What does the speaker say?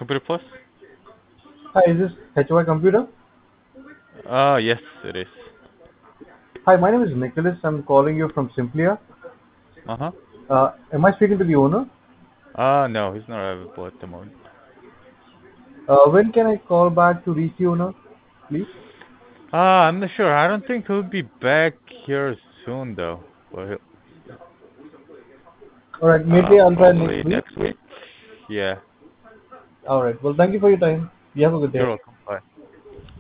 Computer Plus? Hi, is this HY Computer? Yes, it is. Hi, my name is Nicholas. I'm calling you from Simplia. Uh-huh. Am I speaking to the owner? No, he's not available at the moment. When can I call back to reach the owner, please? I'm not sure. I don't think he'll be back here soon, though. But All right, maybe I'll try probably next week. next week. Yeah, All right. Well, thank you for your time. You have a good you're day. welcome.